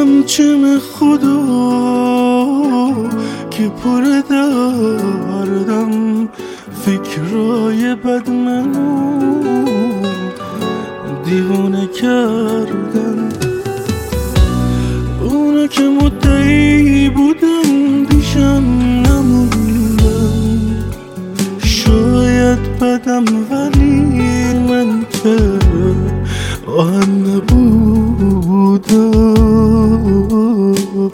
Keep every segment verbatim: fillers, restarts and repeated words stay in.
همچم خدا که پر دردم، فکرای بد منو دیوانه کردن. اونا که مدعی بودن پیشم نموندن، شاید بدم ولی من که آهن نبودم.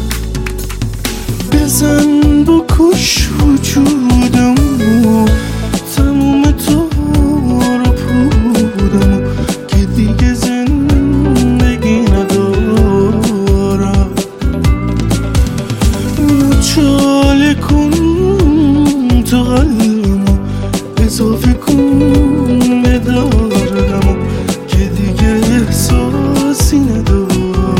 بزن بکش وجودم، تموم تو رو پودم که دیگه زندگی ندارم. چاله کن تو قلبم، اضافه کن به دردم که دیگه احساسی ندارم.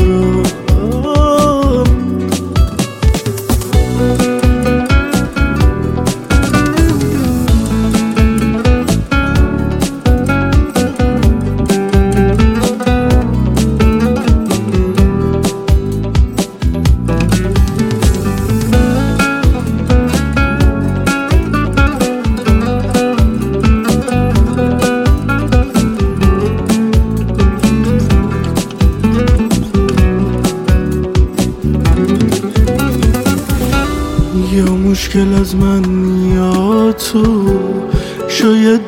یا مشکل از من یا تو، شاید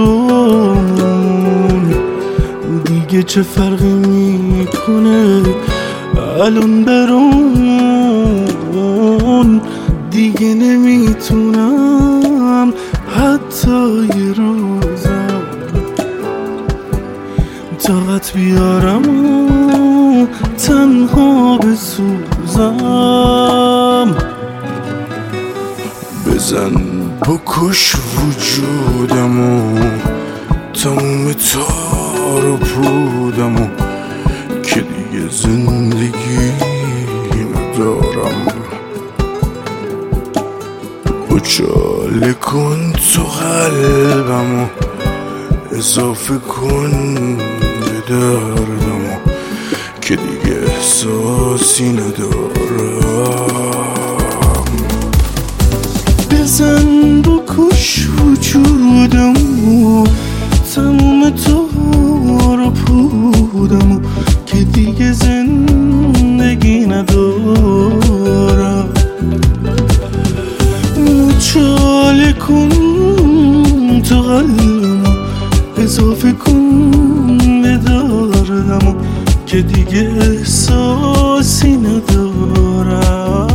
دوتون دیگه چه فرقی میکنه الان برون. دیگه نمیتونم حتی یه روزم طاقت بیارم و تنها بسوزم. بزن بکش وجودمو، تموم تار و پودمو که دیگه زندگی ندارم. بچاله کن تو قلبمو، اضافه کن به دردمو که دیگه احساسی ندارم. بزن بکش وجودمو، تموم تو رو پودمو که دیگه زندگی ندارم. چاله کن تو قلبمو، اضافه کن به دردمو که دیگه احساسی ندارم.